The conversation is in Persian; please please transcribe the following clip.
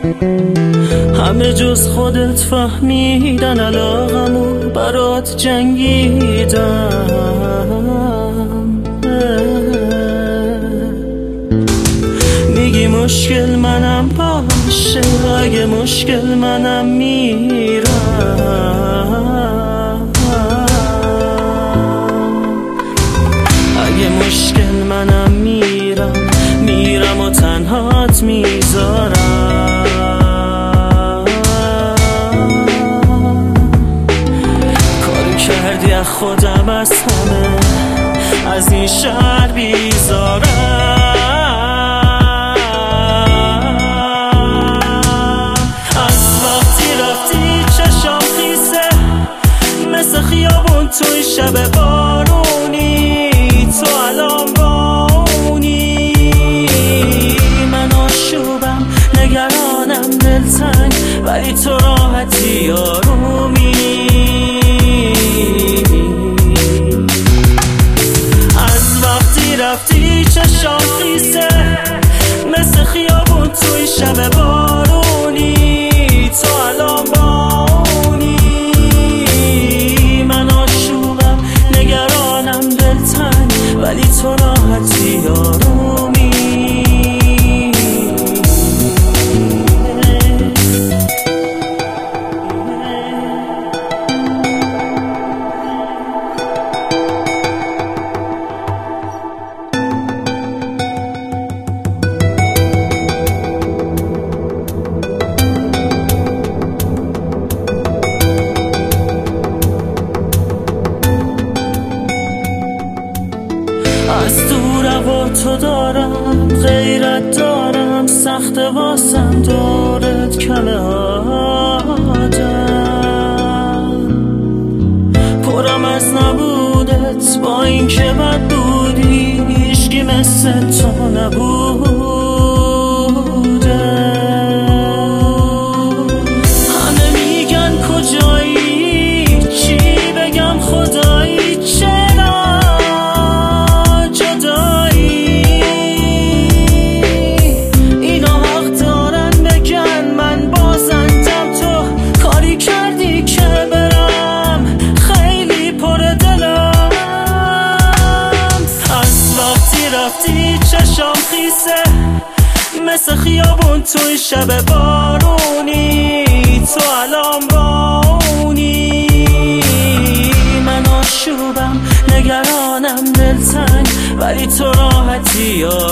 همه جز خودت فهمیدن علاقمو برات جنگیدم. میگی مشکل منم باشه، اگه مشکل منم میرم، اگه مشکل منم میرم و تنهات میذارم. کاری کردی از خودم از همه، از این شهر بیزارم. خیابون توی شب بارونی، تو الان بامونی. من آشوبم نگرانم دلتنگ، ولی تو راحتی آرومی. از وقتی رفتی چشام خیسه، مثل خیابون توی شب بارونی، تو الان ولی تو راحتی آرومی. از دور و تو دارم، غیرت دارم، سخت واسم دورت کمه آدم. پرم از نبودت، با این که بد بودی، هیچکی مثل تو نبوده. همه میگن کجایی، چی بگم خدایی، چرا چشام خیسه، مثل خیابون توی شب بارونی، تو الان بامونی. من آشوبم نگرانم دلتنگ، ولی تو راحتی